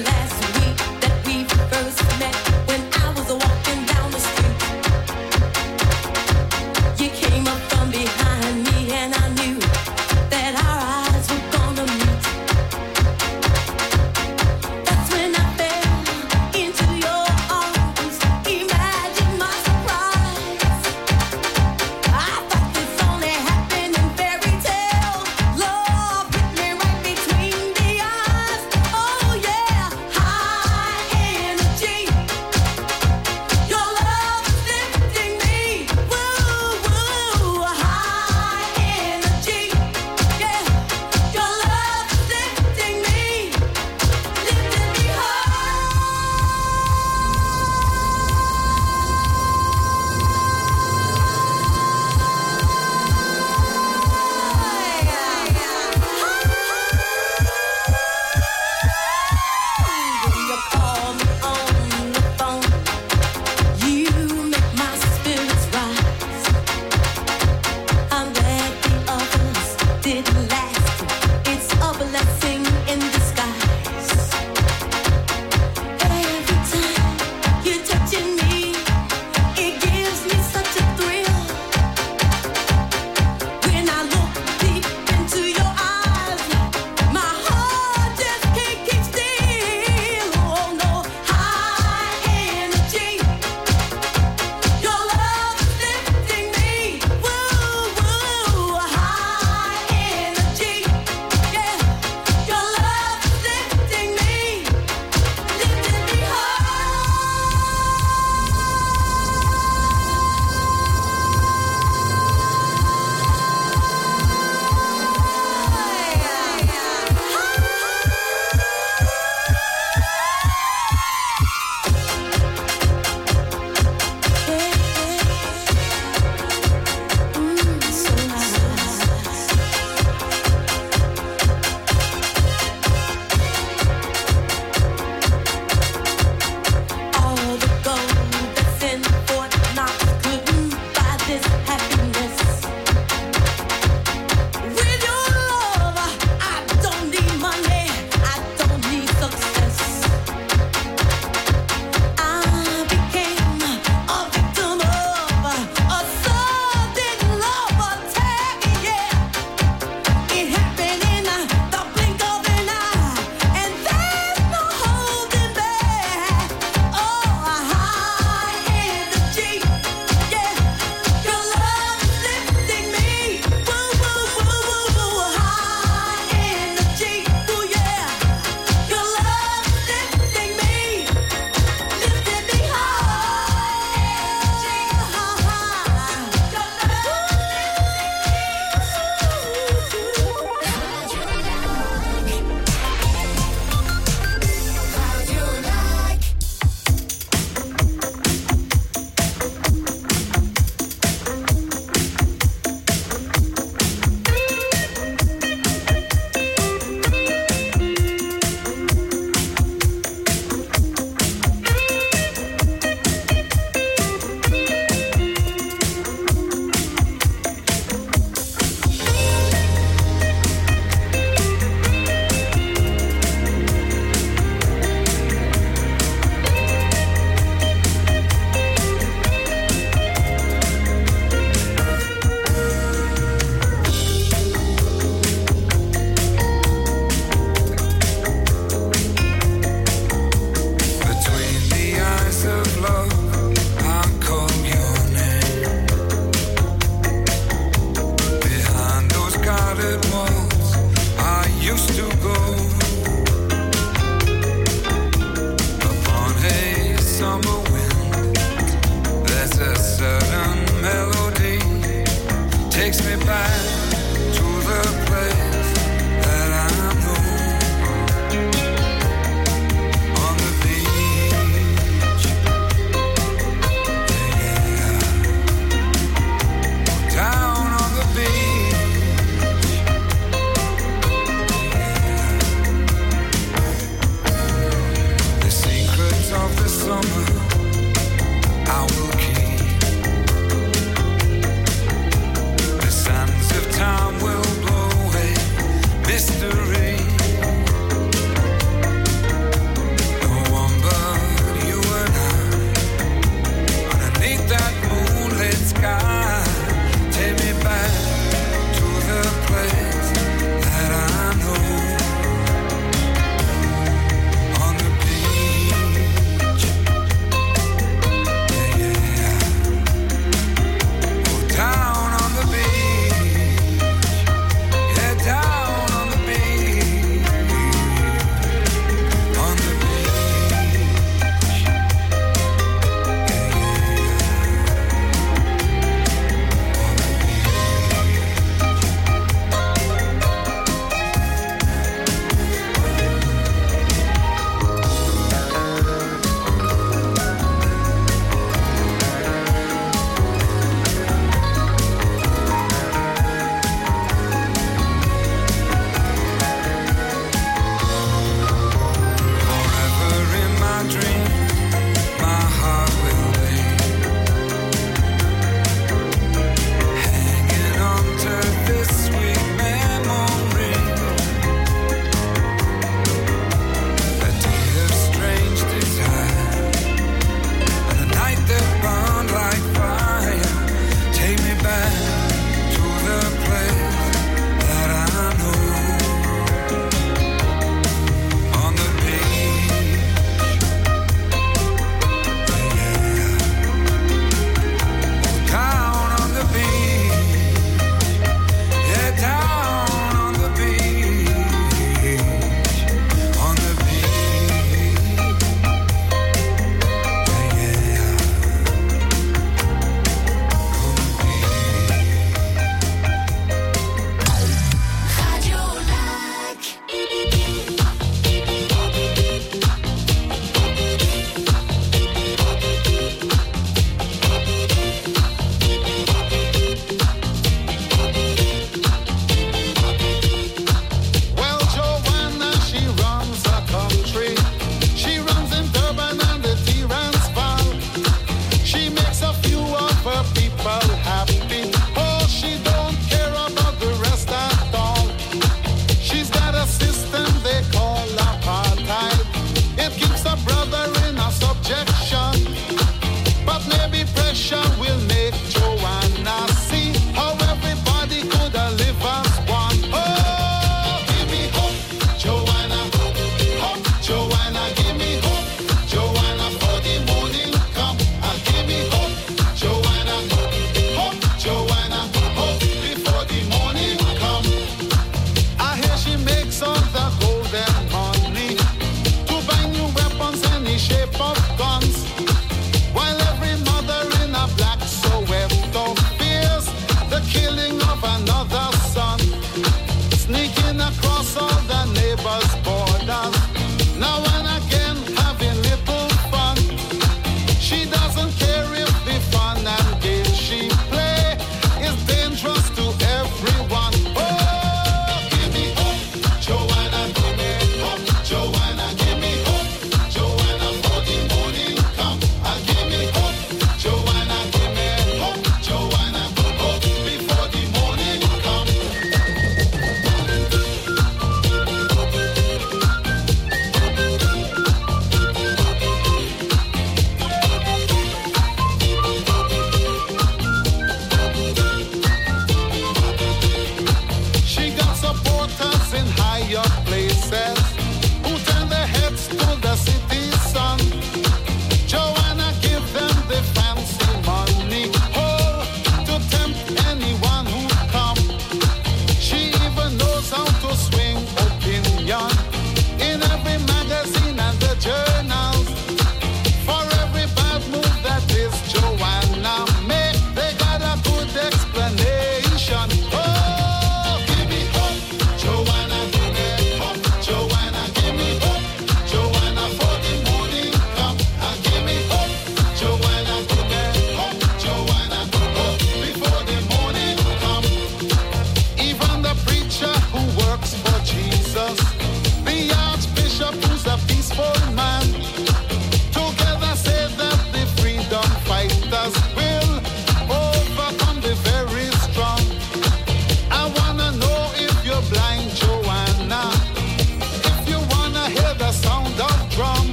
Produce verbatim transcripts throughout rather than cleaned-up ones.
High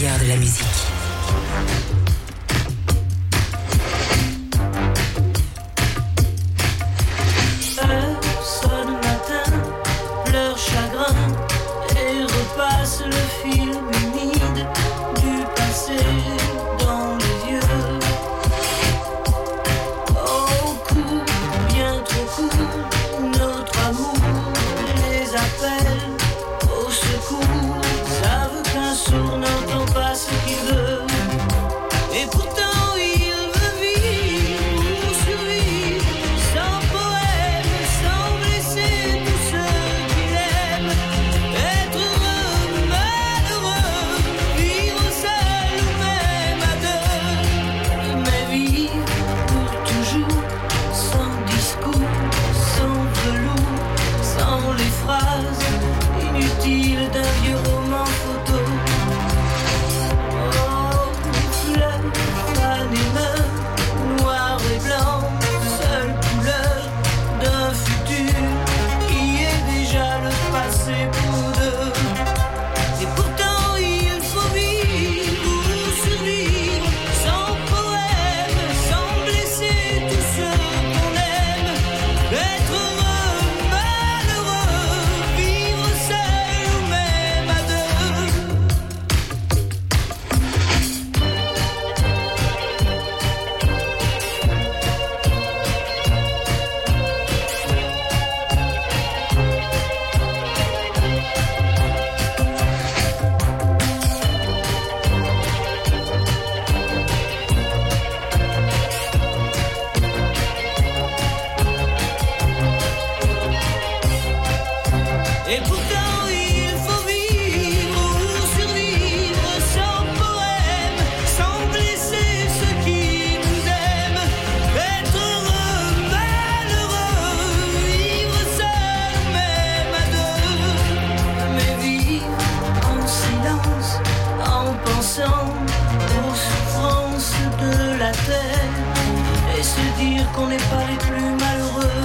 meilleur de la musique. Sonne matin, pleure chagrin et repasse le film humide du passé dans les yeux. Oh, court, bien trop court, notre amour les appelle au secours. Savent qu'un sourd n'entend pas ce qu'il veut, et pourtant il veut vivre ou survivre sans poème, sans blesser tous ceux qu'il aime. Être heureux, malheureux, vivre seul ou même à deux, mais vivre pour toujours, sans discours, sans velours, sans les phrases inutiles d'un vieux roman photo. Oh, fleurs, fan et meurt, noir et blanc, seule couleur d'un futur qui est déjà le passé pour deux. Et pourtant il faut vivre ou survivre sans poème, sans blesser tous ceux qu'on aime. Être heureux, malheureux, vivre seul ou même à deux. Et pourtant il faut vivre ou survivre sans poème, sans blesser ceux qui nous aiment. Être heureux, malheureux, vivre seul même à deux, mais vivre en silence, en pensant aux souffrances de la terre, et se dire qu'on n'est pas les plus malheureux.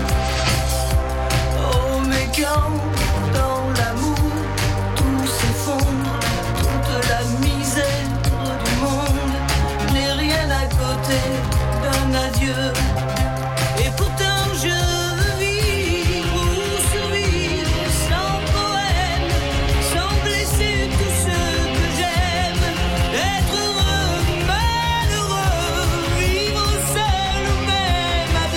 Oh, mais quand dans l'amour tout s'effondre, toute la misère du monde n'est rien à côté d'un adieu. Et pourtant je veux vivre ou survivre sans poème, sans blesser tous ceux que j'aime. Être heureux, malheureux, vivre seul ou même à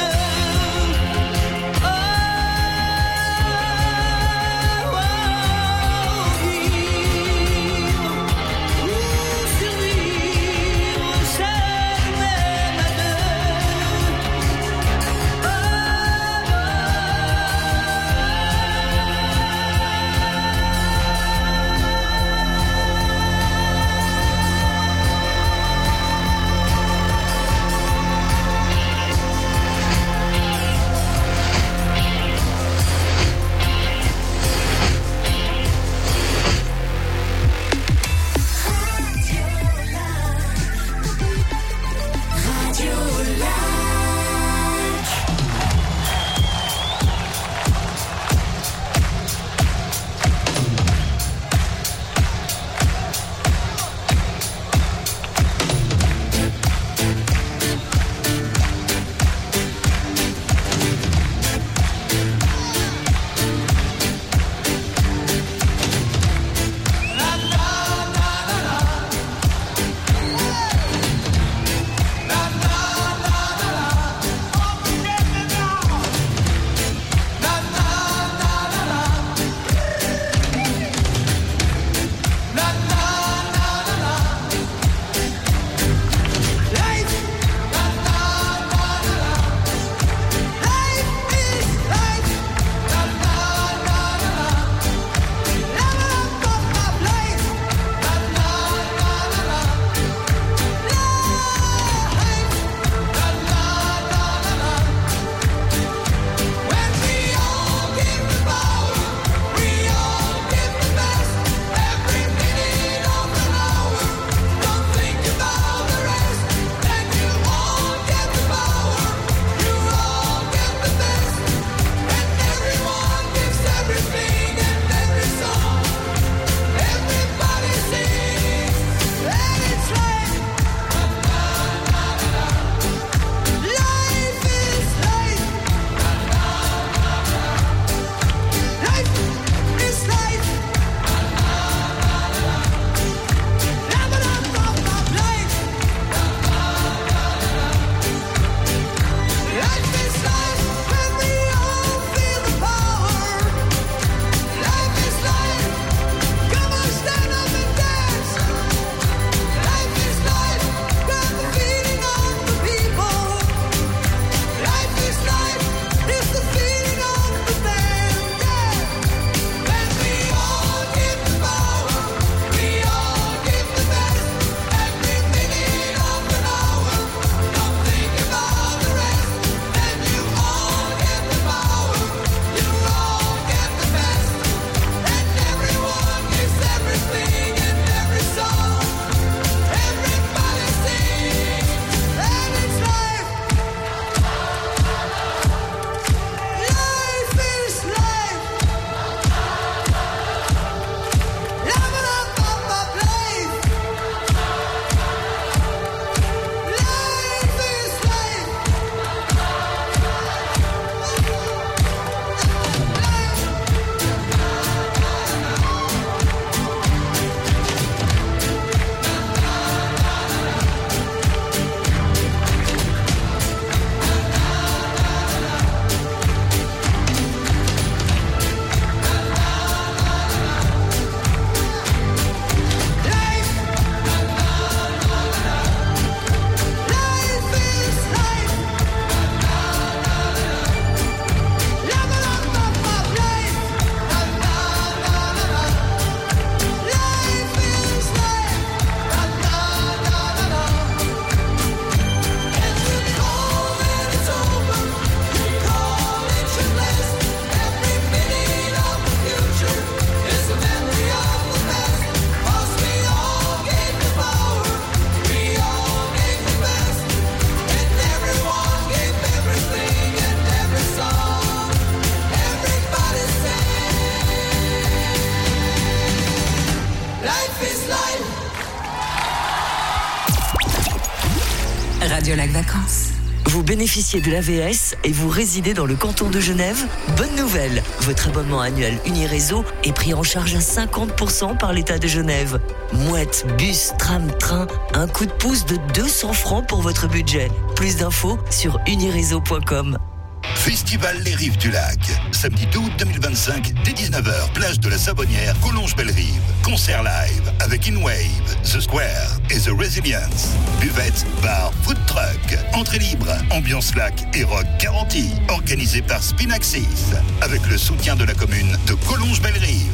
Radiolac Vacances. Vous bénéficiez de l'A V S et vous résidez dans le canton de Genève? Bonne nouvelle! Votre abonnement annuel Uniréseau est pris en charge à cinquante pour cent par l'État de Genève. Mouette, bus, tram, train, un coup de pouce de deux cents francs pour votre budget. Plus d'infos sur uniréseau point com. Festival Les Rives du Lac. Samedi deux août deux mille vingt-cinq, dès dix-neuf heures, plage de la Savonnière, Collonges-Belle-Rive. Concert live avec InWave, The Square et The Resilience. Buvette, bar, food truck. Entrée libre, ambiance lac et rock garantie. Organisé par Spinaxis. Avec le soutien de la commune de Collonges-Belle-Rive.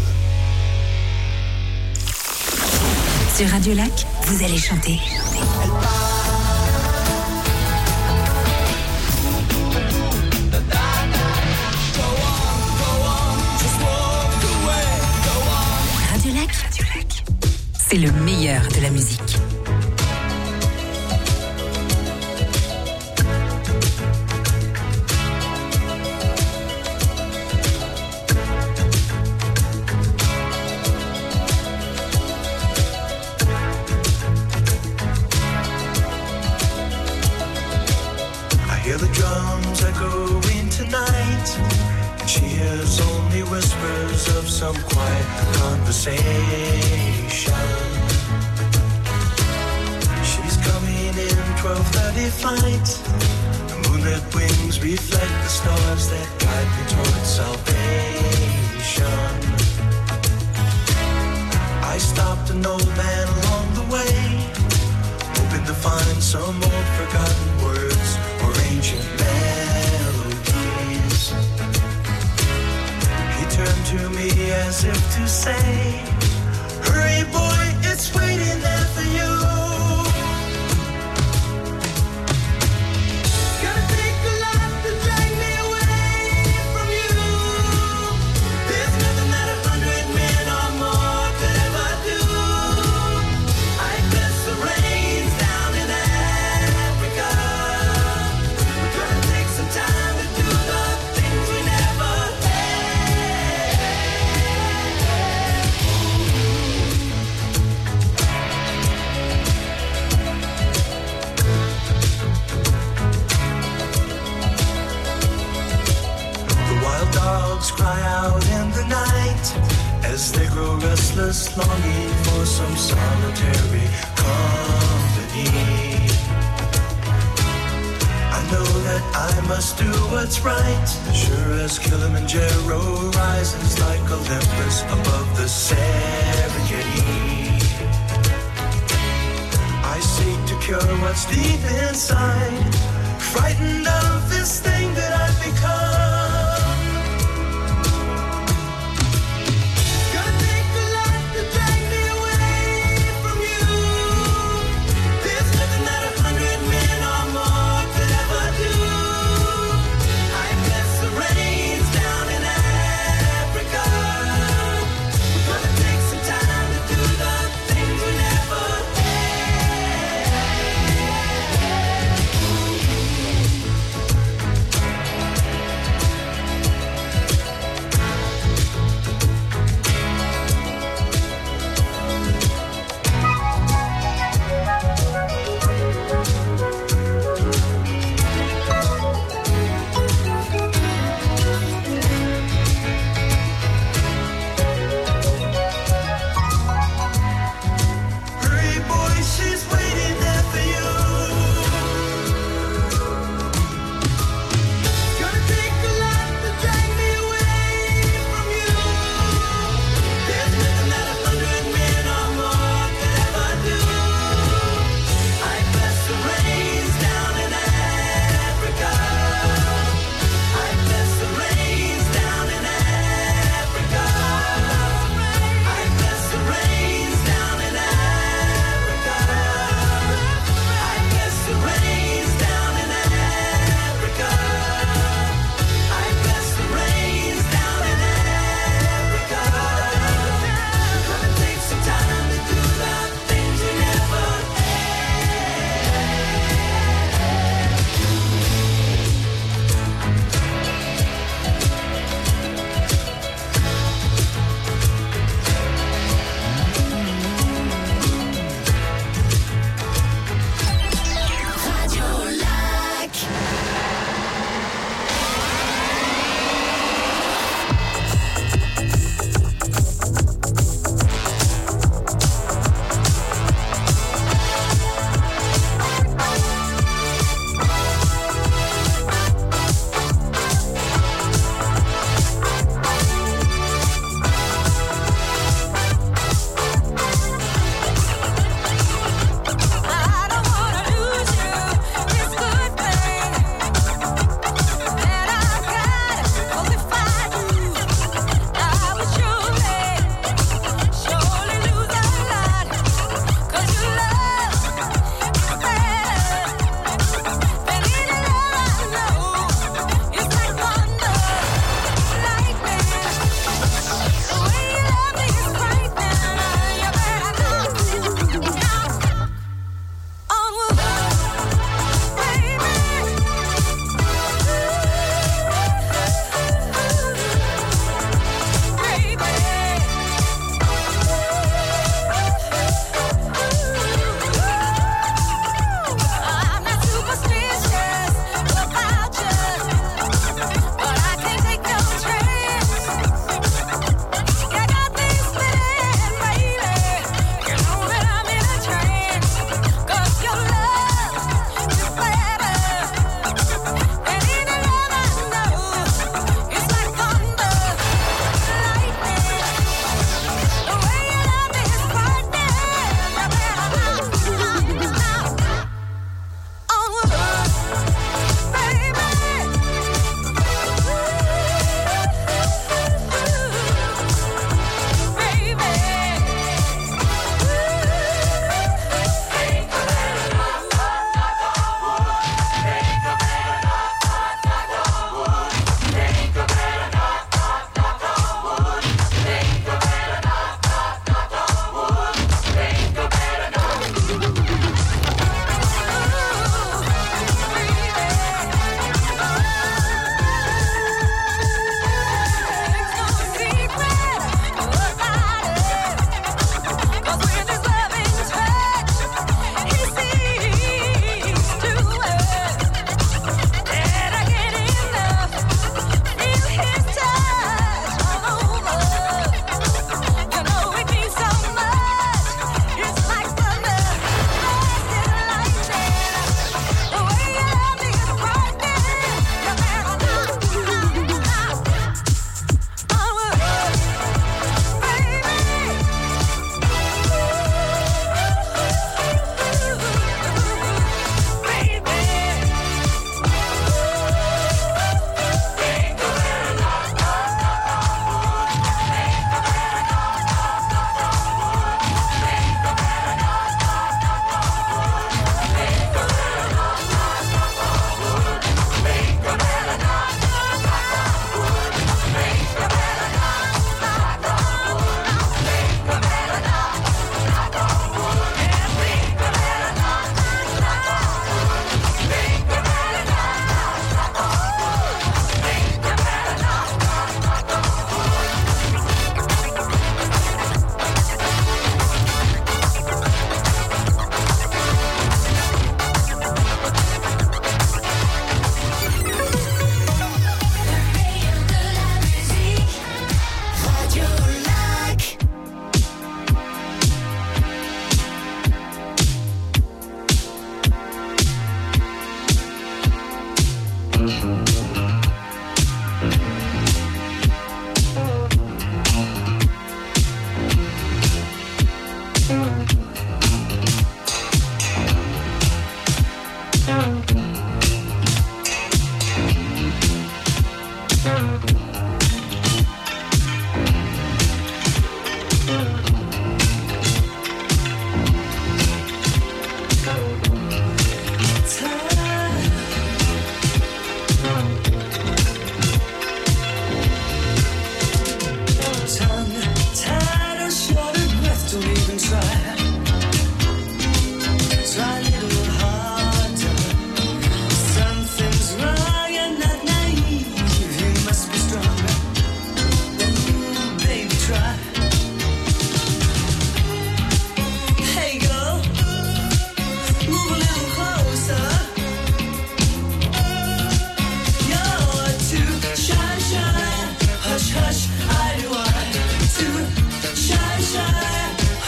Sur Radiolac, vous allez chanter. Radiolac, c'est le meilleur de la musique. I hear the drums echoing tonight. She hears only whispers of some quiet conversation. She's coming in twelve thirty flight. The moonlit wings reflect the stars that guide me towards salvation. I stopped an old man along the way, hoping to find some old forgotten words or ancient melodies. He turned to me as if to say, hurry boy, it's waiting there for you. Gonna take a lot to drag me away from you. There's nothing that a hundred men or more could ever do. I bless the rains down in Africa. We're gonna take some time to do the things we never dogs cry out in the night as they grow restless, longing for some solitary company. I know that I must do what's right, sure as Kilimanjaro rises like Olympus above the Serengeti. I seek to cure what's deep inside, frightened of this thing that I've become.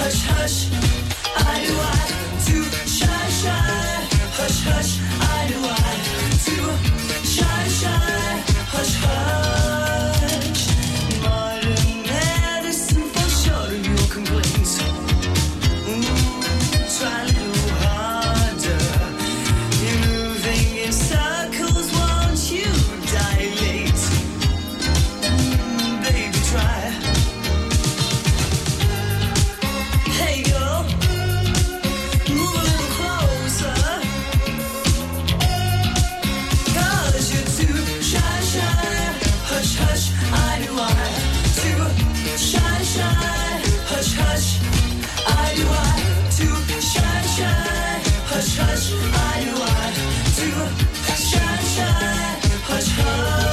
hush, hush, I do I, too shy, shy, hush, hush, I do I, too shy, shy, hush, hush. Modern medicine for sure of your complaints. Ooh, try a little harder. You're moving in circles, won't you dilate? Mm, baby, try. Hey girl, move a little closer. 'Cause you're too shy, shy, hush, hush, I do I. Too shy, shy, hush, hush, I do I. Too shy, shy, hush, hush, I do I. Too shy, shy, hush, hush.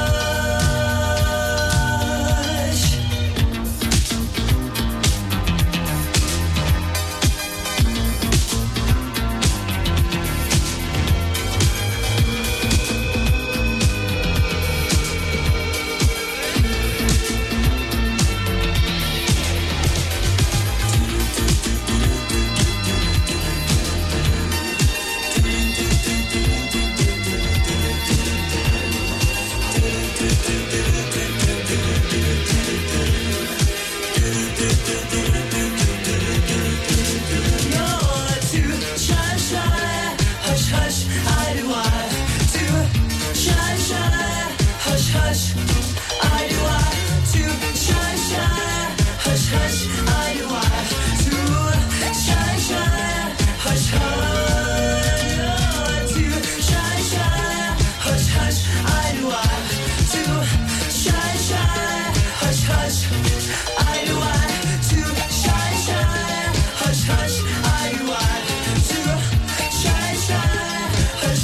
You're too shy, shy, hush, hush, I do I. Too shy, shy, hush, hush, I do I. Too shy, shy, hush, hush, I do I. Too shy, shy, hush, hush. You're too shy, shy, hush, hush, I do I. Too shy, shy, hush, hush, I do I. Too shy, shy, hush, hush, I do I. Too shy, shy, hush,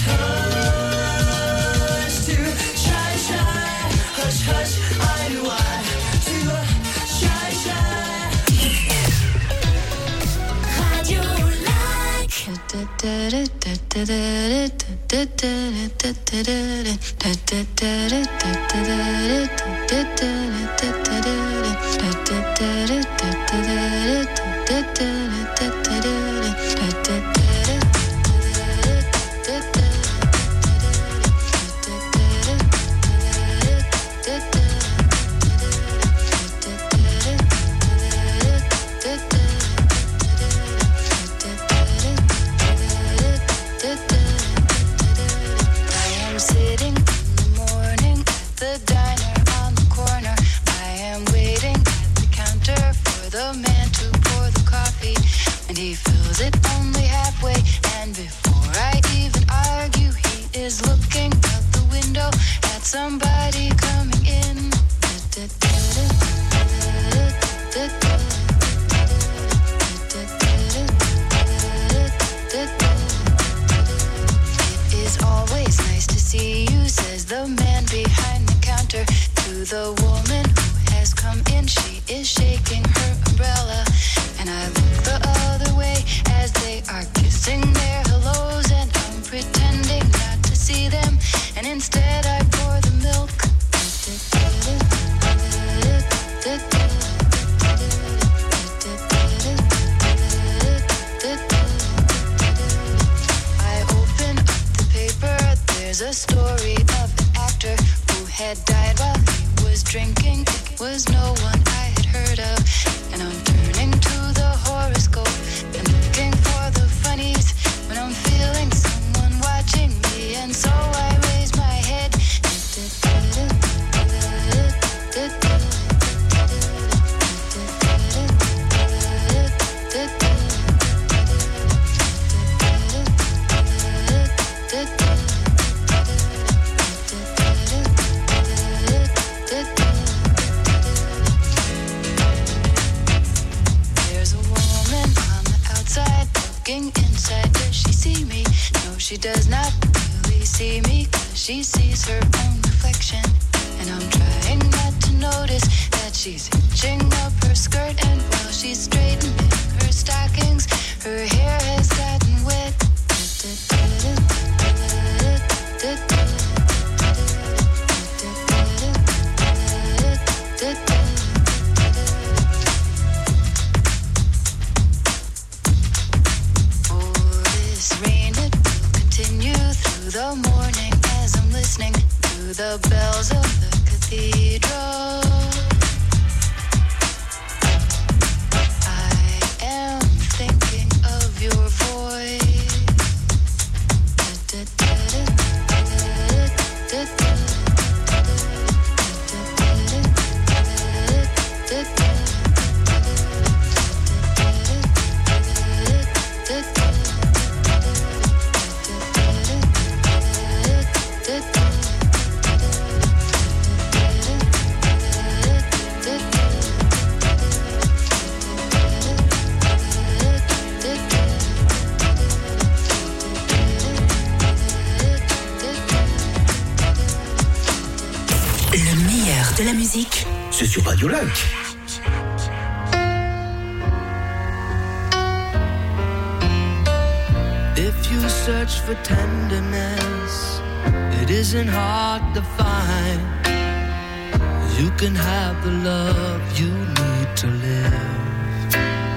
hush. Too shy, shy, hush, hush, I do I. Too shy, shy. Radio Lac. I am sitting in the morning at the diner on the corner. I am waiting at the counter for the man to pour the coffee, and he fills it only halfway. And before I even argue, he is looking out the window at somebody coming in. It is always nice to see you, says the man behind the counter to the woman who has come in. She is shaking her umbrella, and I look the other way as they are kissing their hellos, and I'm pretending not to see them, and instead I pour the milk. I open up the paper, there's a story of an actor who had died while he was drinking. It was no one I had heard of, and I'm turning to the horoscope and looking for the funnies when I'm feeling someone watching me, and so I raise my head. There's a woman on the outside looking inside. Does she see me? No, she does not really see me, 'cause she sees her own reflection. And I'm trying not to notice that she's hitching up her skirt, and while she's straightening her stockings, her hair has gotten wet. musique, c'est sur Radio Lac. If you search for tenderness, it isn't hard to find. You can have the love you need to live.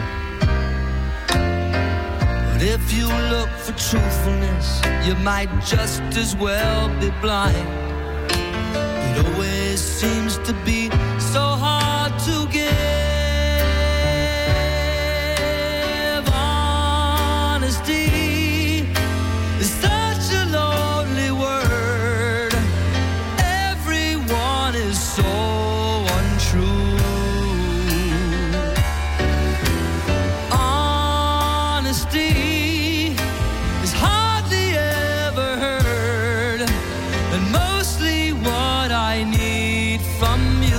But if you look for truthfulness, you might just as well be blind. It always seems to be so hard to give. Honesty is such a lonely word. Everyone is so untrue. Honesty is hardly ever heard, and mostly what I need from you.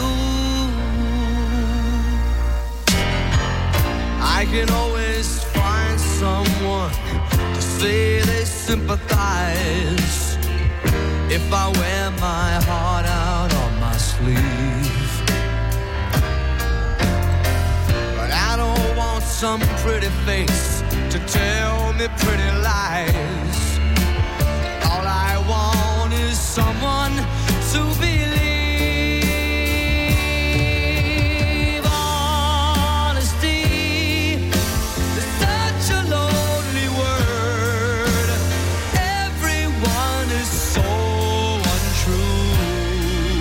I can always find someone to say they sympathize if I wear my heart out on my sleeve. But I don't want some pretty face to tell me pretty lies. All I want is someone to believe. Honesty is such a lonely word. Everyone is so untrue.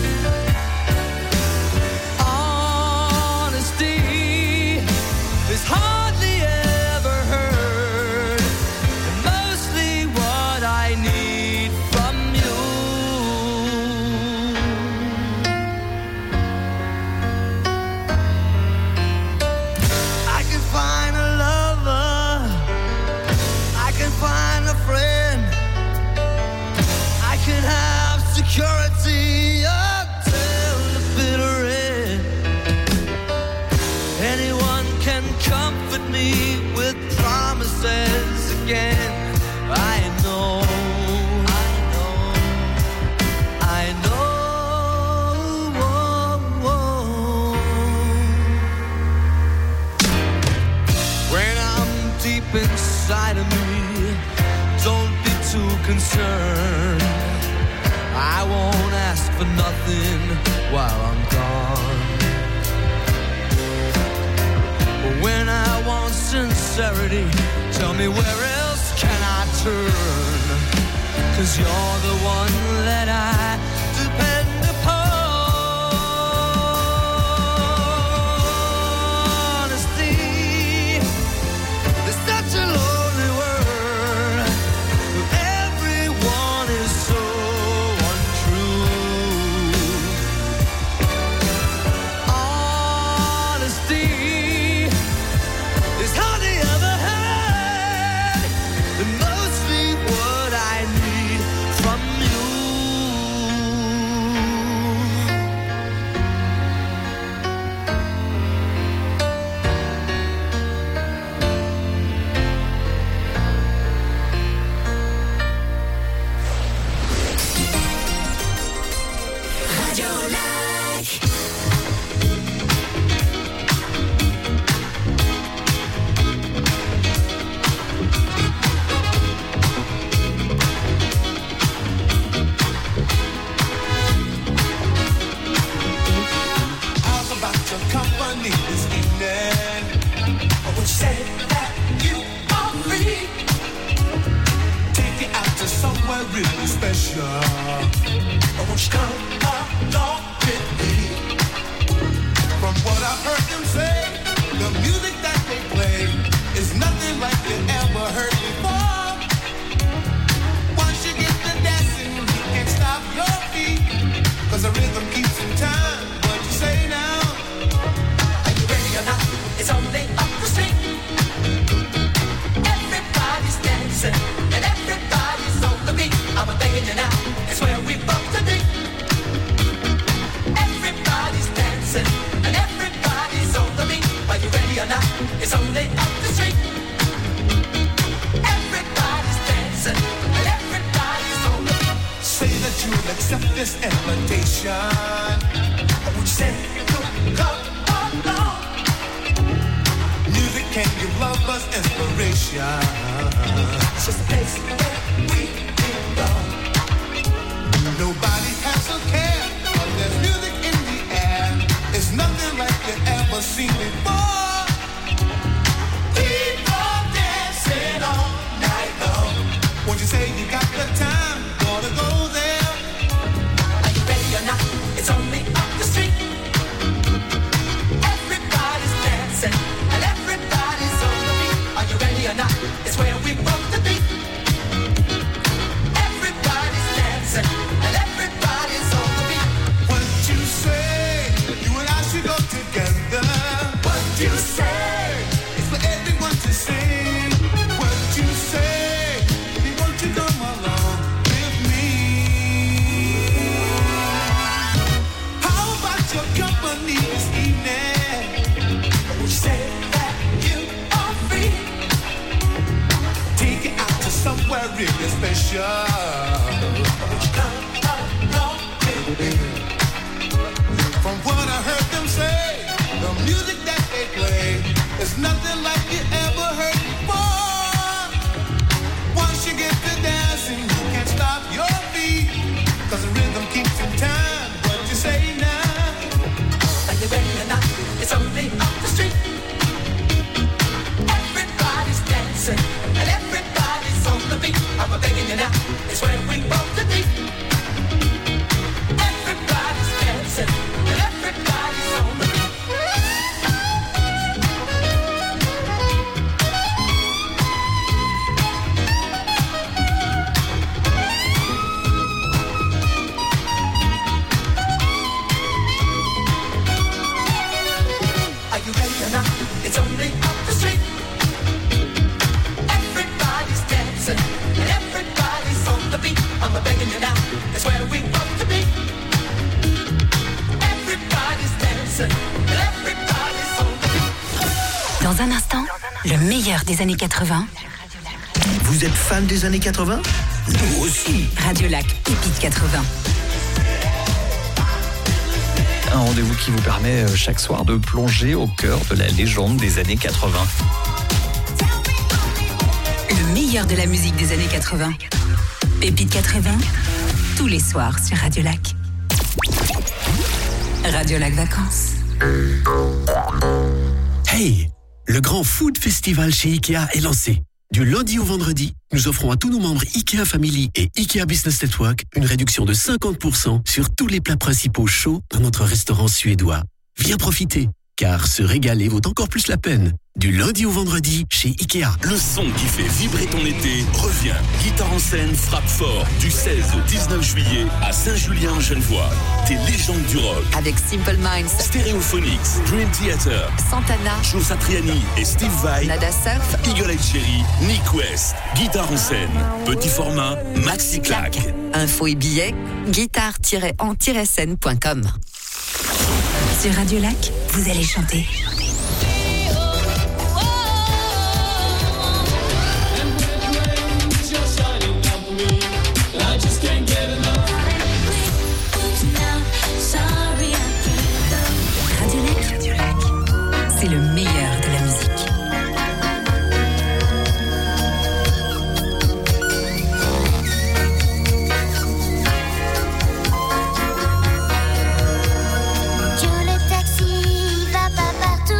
Honesty is hardly ever heard, and mostly what I need from you. I can find a lover, I can find a friend, I can have security until the bitter end. Anyone can comfort me with promises again. I know, I know, I know. When I'm deep inside of me, don't be too concerned. I won't ask for nothing while I'm gone. But when I want sincerity, tell me where else can I turn? 'Cause you're the one that I depend upon. Honesty is such a lonely word. Everyone is so untrue. Honesty is hardly ever heard, and mostly what I need from you. Radio Lac. How's about your company this evening? Or would you say that you are free? Take you out to somewhere really special. Or won't you come along with me? From what I've heard them say, the music that they play is nothing like you ever heard before. Once you get to dancing, you can't stop your feet, 'cause the rhythm keeps in time. What you say now? Are you ready or not? It's only up the street. Everybody's dancing and everybody's on the beat. I'm begging you now, it's where we both to be. Everybody's dancing and everybody's on the beat. Are you ready or not? It's only up the street. Everybody's dancing and everybody's on the beat. Say the that you'll accept this invitation. Would you say, come, come along? Music can give lovers inspiration. It's just a place where we belong. Nobody has a care, but there's music in the air. It's nothing like you've ever seen before. People dancing all night long. Won't you say you got the time? Wanna go there? Are you ready or not? It's only up the street. Everybody's dancing and everybody's on the beat. Are you ready or not? It's where we want to be. Everybody's dancing and everybody's on the beat. What you say? You and I should go together. What you say? It's for everyone to sing. What you say? Baby, won't you come along with me? How about your company this evening? Would you say that you are free? Take it out to somewhere really special. Would you come along with me? From what I heard them say, the music that they play is nothing like you ever heard before. Once you get to dancing, you can't stop your feet, 'cause the rhythm keeps in time. What you say now? Are you ready or not? It's only up the street. Everybody's dancing and everybody's on the beat. I'm begging you now, it's where we want to be. Everybody's dancing and everybody's on the beat. Are you ready or not? It's only up the street. Everybody's dancing and everybody's on the beat. I'm begging you now, it's where we want to be. Everybody's dancing and everybody's on the beat. Dans un instant, le meilleur des années quatre-vingts. Vous êtes fan des années quatre-vingts? Nous aussi. Radio Lac, Pépite quatre-vingts. Un rendez-vous qui vous permet euh, chaque soir de plonger au cœur de la légende des années quatre-vingts. Le meilleur de la musique des années quatre-vingts. Pépite quatre-vingts, tous les soirs sur Radio Lac. Radio Lac Vacances. Hey, le grand Food Festival chez Ikea est lancé. Du lundi au vendredi, nous offrons à tous nos membres Ikea Family et Ikea Business Network une réduction de cinquante pour cent sur tous les plats principaux chauds dans notre restaurant suédois. Viens profiter, car se régaler vaut encore plus la peine. Du lundi au vendredi chez Ikea. Le son qui fait vibrer ton été revient. Guitare en scène frappe fort du seize au dix-neuf juillet à Saint-Julien-en-Genevois. Tes légendes du rock. Avec Simple Minds, Stereophonics, Dream Theater, Santana, Joe Satriani et Steve Vai, Nada Surf, Eagle Eye Cherry, Nick West. Guitare en scène, petit format, maxi claque. Info et billets, guitare tiret en tiret scène point com. Sur Radio Lac, vous allez chanter. Radio Lac, c'est le meilleur de la musique. Joe le taxi va pas partout.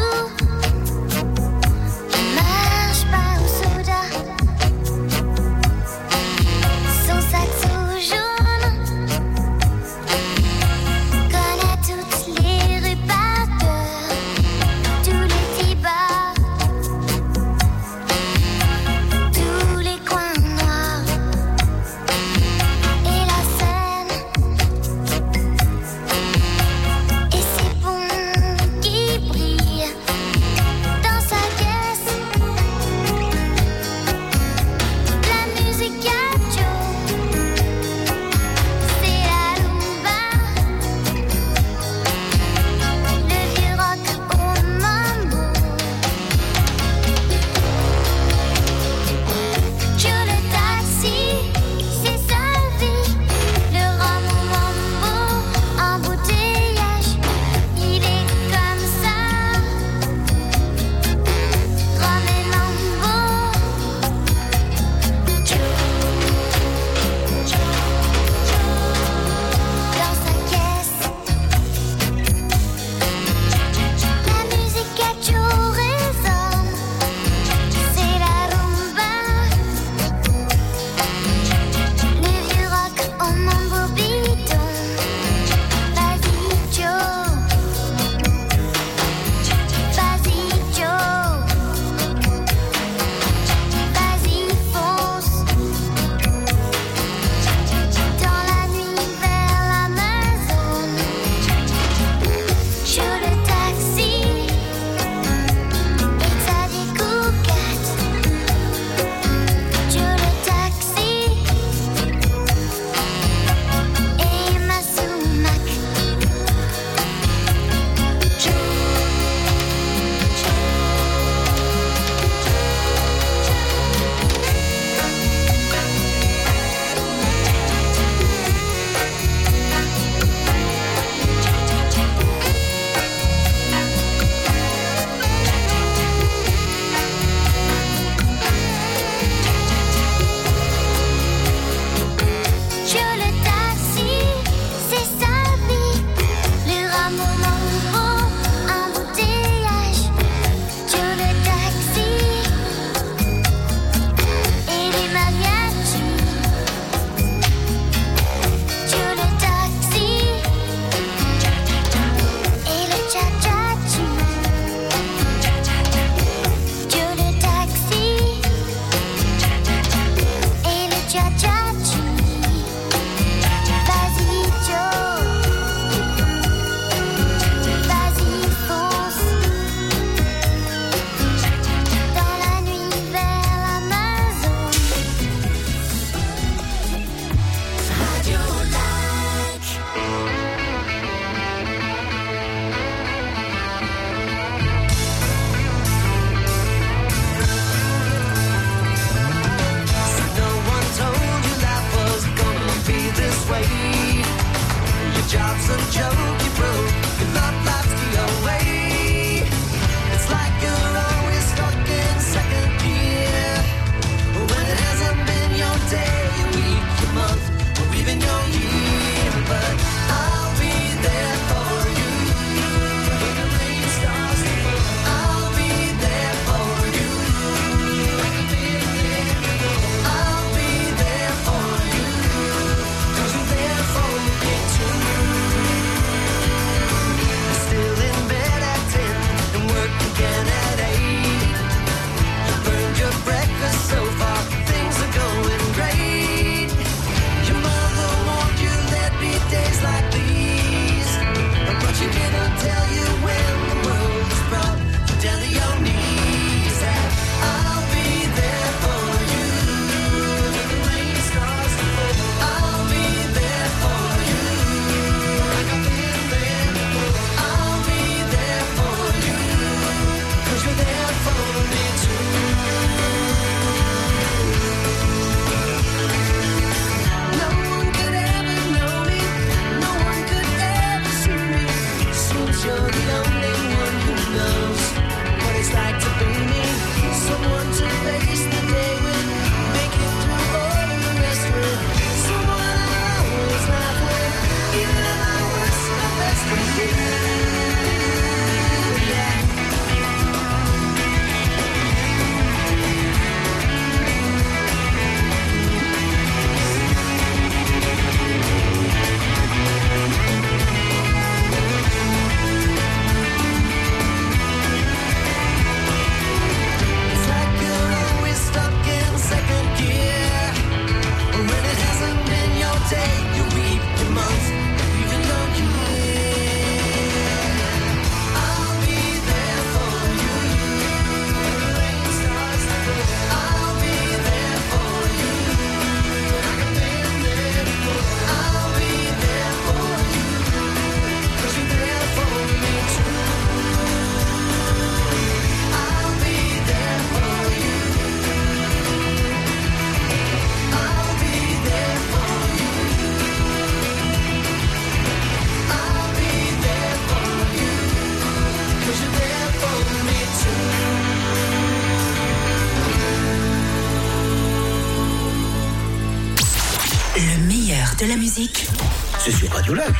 de la musique, C'est sur Radio Lac.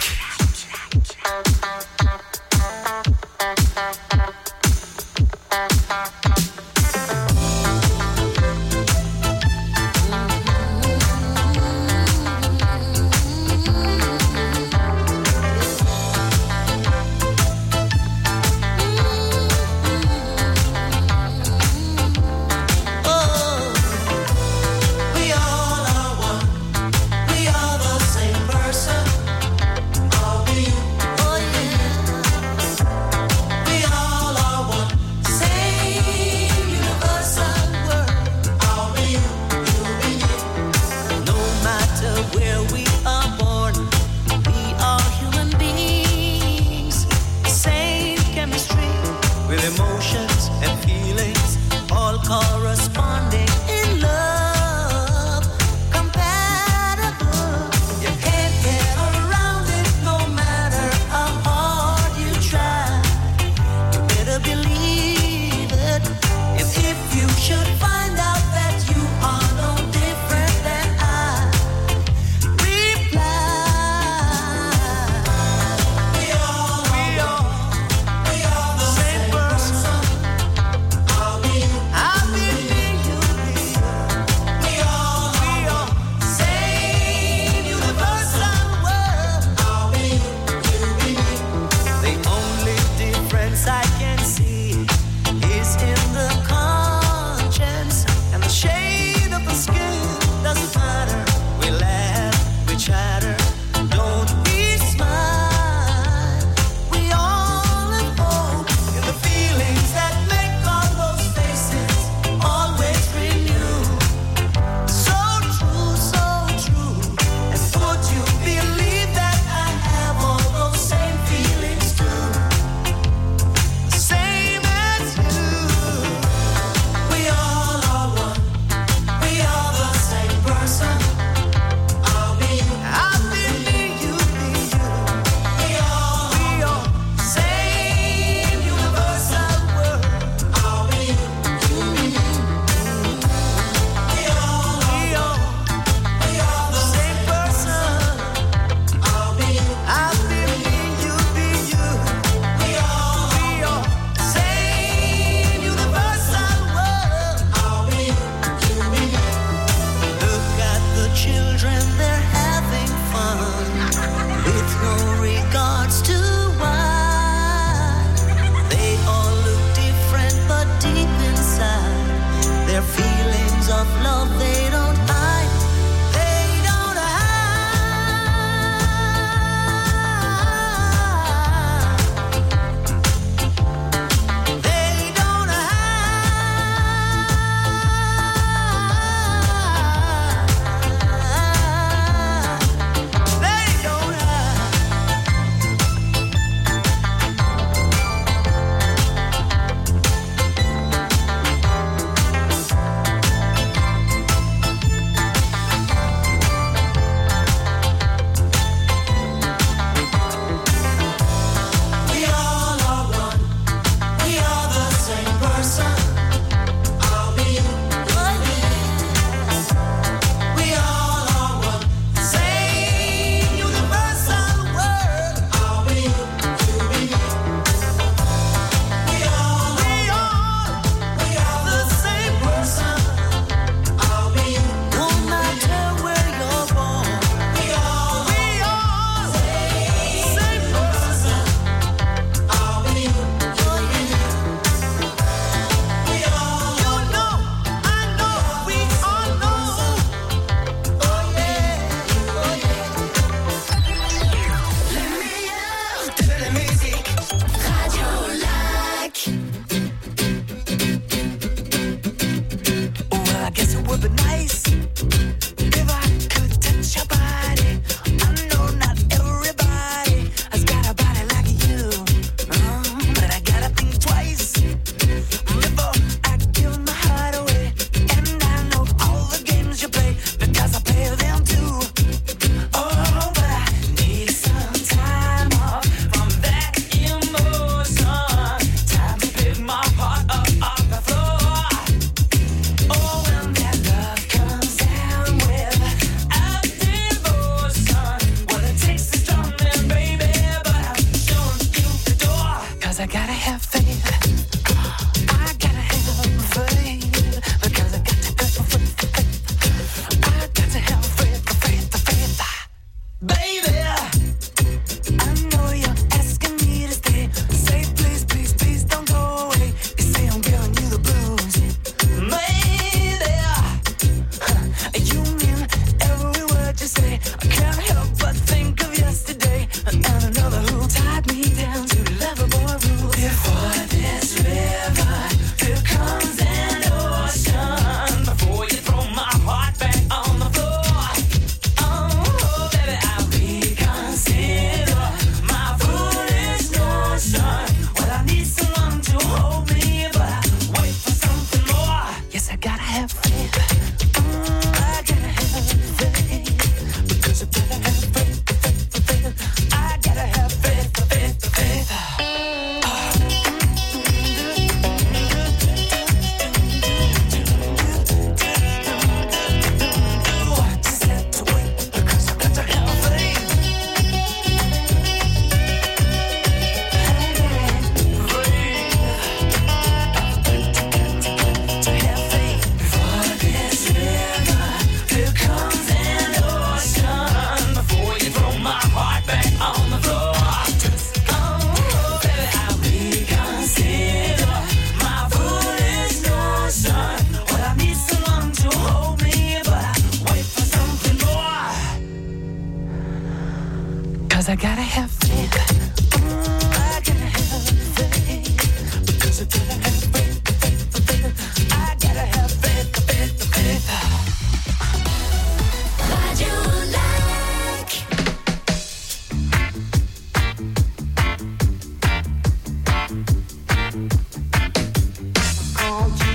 We all are one. We are the same person. Are we you? Oh yeah. We all are one. Same universal word. Are we you? You and me. No matter where we are born, we are human beings. Same chemistry with emotions and feelings, all corresponding in love, compatible. You can't get around it no matter how hard you try. You better believe it. And if you should find out that you are no different than I, reply. We all, we all, we are the same person. Are we you? I'll be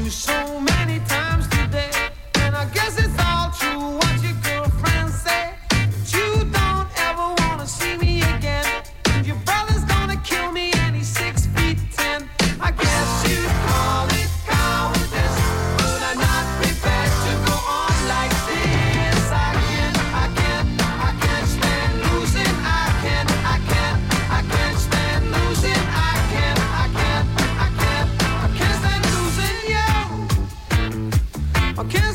you so many times today, and I guess it's all true what your girlfriends say. But you don't ever wanna see me again. And your brother's gonna kill me and he's six feet ten. I guess you'd call it cowardice, but I'm not prepared to go on like this. I can't, I can't, I can't stand losing. I can't, I can't, I can't stand losing. I can't, I can't, I can't, I can't stand losing you. I can't.